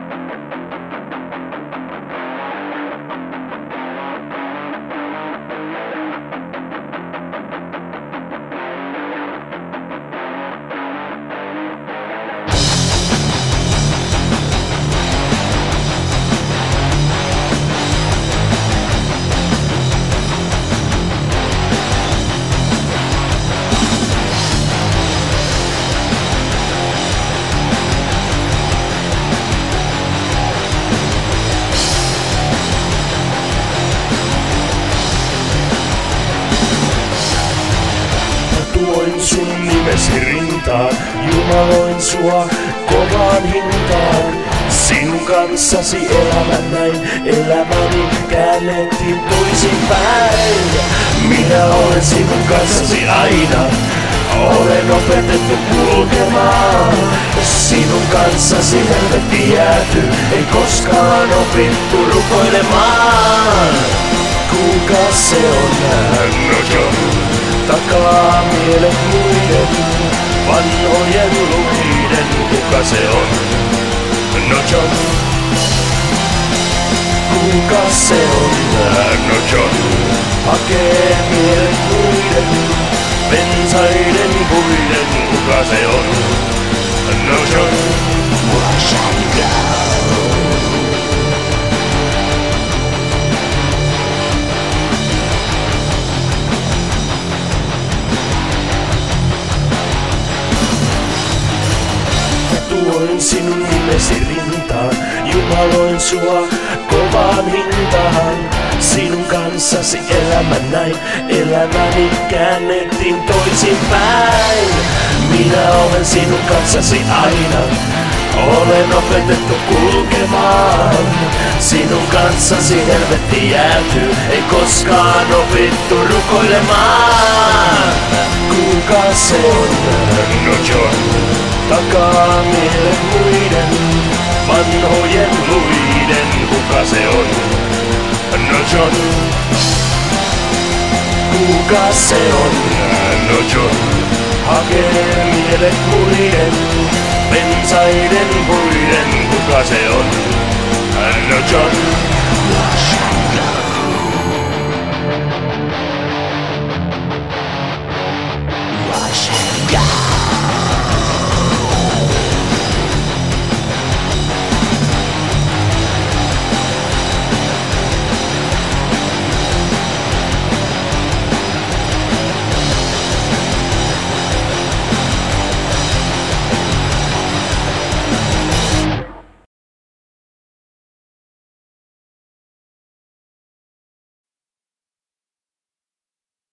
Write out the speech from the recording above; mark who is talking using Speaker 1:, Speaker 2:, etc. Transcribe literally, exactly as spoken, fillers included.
Speaker 1: Tuoin sun nimesi rintaan, jumaloin sua kovaan hintaan. Sinun kanssasi elämän näin, elämäni käännettiin toisinpäin. Minä olen sinun kanssasi aina, olen opetettu kulkemaan. Sinun kanssasi helvetti jääty, ei koskaan opittu rukoilemaan. Kuka se on nähnyt? Takaa mielet muiden, vanhojen luiden, kuka se on? No John. Kuka se on? No John. Hakee mielet muiden, pensaiden puiden, kuka se on? No John. Wash and go. Tuoin sinun nimesi rintaan, jumaloin sua kovaan hintaan. Sinun kanssasi elämän näin, elämäni käännettiin toisinpäin. Minä olen sinun kanssasi aina, olen opetettu kulkemaan. Sinun kanssasi helvetti jääty, ei koskaan opittu rukoilemaan. Kuka se on? No John. Takaa mielet muiden, vanhojen luiden, kuka se on? No John. Kuka se on? No John. Hakee mielet muiden, pensaiden puiden, kuka se on? No John.